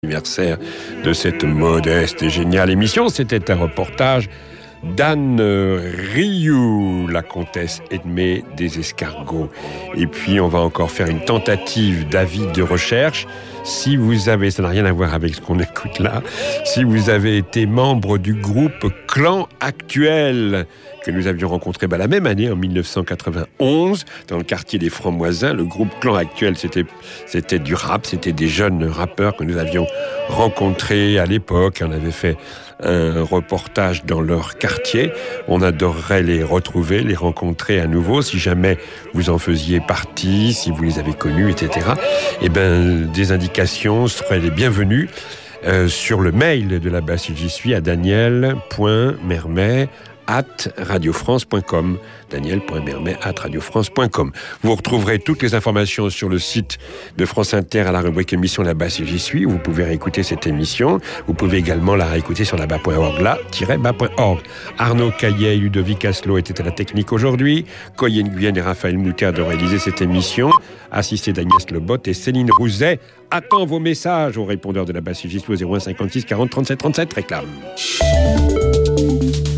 Anniversaire de cette modeste et géniale émission. C'était un reportage d'Anne Rioux, la comtesse Edmée des Escargots. Et puis on va encore faire une tentative d'avis de recherche. Si vous avez, ça n'a rien à voir avec ce qu'on écoute là, si vous avez été membre du groupe Clan Actuel, que nous avions rencontré la même année, en 1991, dans le quartier des Francs-Moisins. Le groupe Clan Actuel, c'était du rap, c'était des jeunes rappeurs que nous avions rencontrés à l'époque. On avait fait un reportage dans leur quartier. On adorerait les retrouver, les rencontrer à nouveau, si jamais vous en faisiez partie, si vous les avez connus, etc. Eh bien, des indications seraient les bienvenues sur le mail de la base J'y suis à daniel.mermet@radiofrance.com. daniel.mermet@radiofrance.com. Vous retrouverez toutes les informations sur le site de France Inter à la rubrique émission là-bas si j'y suis, où vous pouvez réécouter cette émission. Vous pouvez également la réécouter sur là-bas.org, là-bas.org. Arnaud Caillet et Ludovic Asselot étaient à la technique aujourd'hui. Coyen Guyenne et Raphaël Moutarde ont réalisé cette émission. Assisté d'Agnès Lebot et Céline Rouzet. Attends vos messages au répondeur de la base si j'y suis au 01 56 40 37 37. Réclame.